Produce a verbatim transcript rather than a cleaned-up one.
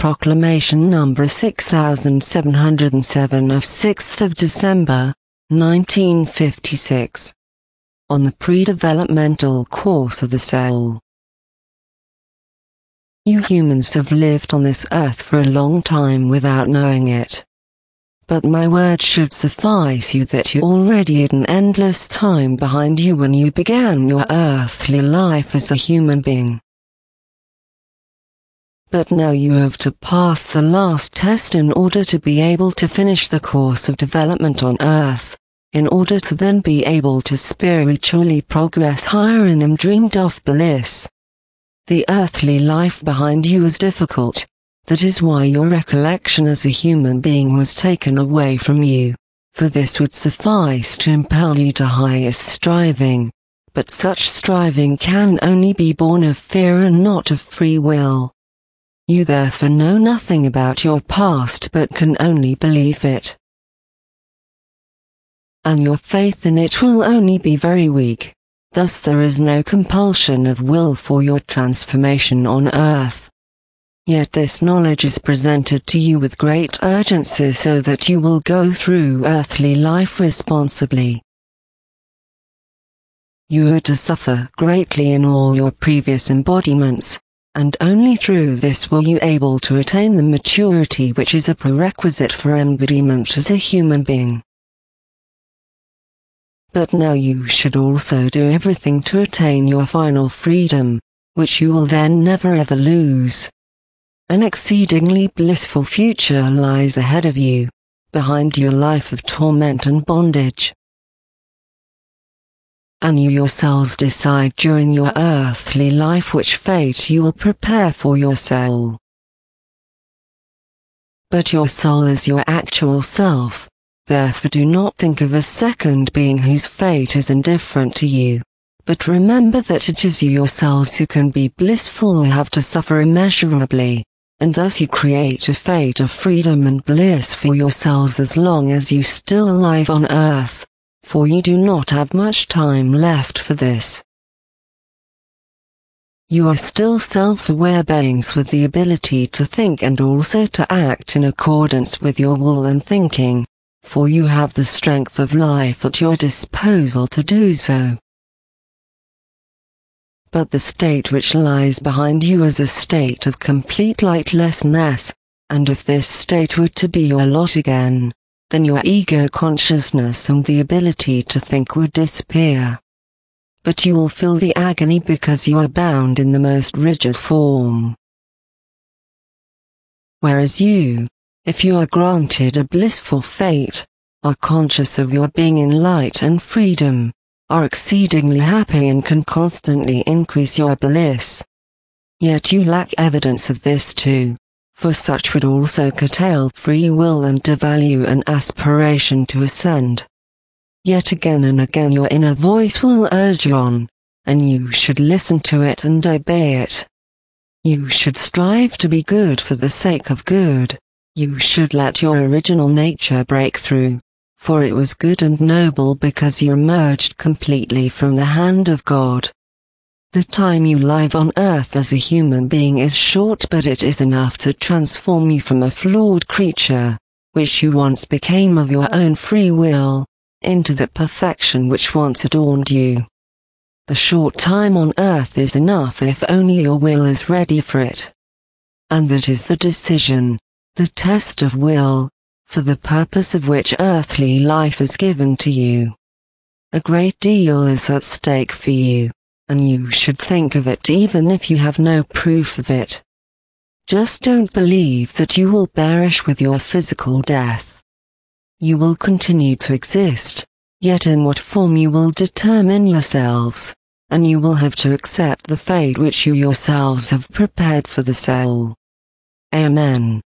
Proclamation number six thousand seven hundred seven of sixth of December, nineteen fifty-six. On the pre-developmental course of the soul. You humans have lived on this earth for a long time without knowing it. But my word should suffice you that you already had an endless time behind you when you began your earthly life as a human being. But now you have to pass the last test in order to be able to finish the course of development on earth, in order to then be able to spiritually progress higher in undreamed-of bliss. The earthly life behind you is difficult. That is why your recollection as a human being was taken away from you, for this would suffice to impel you to highest striving, but such striving can only be born of fear and not of free will. You therefore know nothing about your past but can only believe it. And your faith in it will only be very weak, thus there is no compulsion of will for your transformation on earth. Yet this knowledge is presented to you with great urgency so that you will go through earthly life responsibly. You had to suffer greatly in all your previous embodiments, and only through this were you able to attain the maturity which is a prerequisite for embodiment as a human being. But now you should also do everything to attain your final freedom, which you will then never ever lose. An exceedingly blissful future lies ahead of you, behind your life of torment and bondage. And you yourselves decide during your earthly life which fate you will prepare for your soul. But your soul is your actual self, therefore do not think of a second being whose fate is indifferent to you, but remember that it is you yourselves who can be blissful or have to suffer immeasurably, and thus you create a fate of freedom and bliss for yourselves as long as you still alive on earth. For you do not have much time left for this. You are still self-aware beings with the ability to think and also to act in accordance with your will and thinking, for you have the strength of life at your disposal to do so. But the state which lies behind you is a state of complete lightlessness, and if this state were to be your lot again, then your ego consciousness and the ability to think would disappear. But you will feel the agony because you are bound in the most rigid form. Whereas you, if you are granted a blissful fate, are conscious of your being in light and freedom, are exceedingly happy and can constantly increase your bliss. Yet you lack evidence of this too. For such would also curtail free will and devalue an aspiration to ascend. Yet again and again your inner voice will urge you on, and you should listen to it and obey it. You should strive to be good for the sake of good. You should let your original nature break through, for it was good and noble because you emerged completely from the hand of God. The time you live on earth as a human being is short, but it is enough to transform you from a flawed creature, which you once became of your own free will, into the perfection which once adorned you. The short time on earth is enough if only your will is ready for it. And that is the decision, the test of will, for the purpose of which earthly life is given to you. A great deal is at stake for you, and you should think of it even if you have no proof of it. Just don't believe that you will perish with your physical death. You will continue to exist, yet in what form you will determine yourselves, and you will have to accept the fate which you yourselves have prepared for the soul. Amen.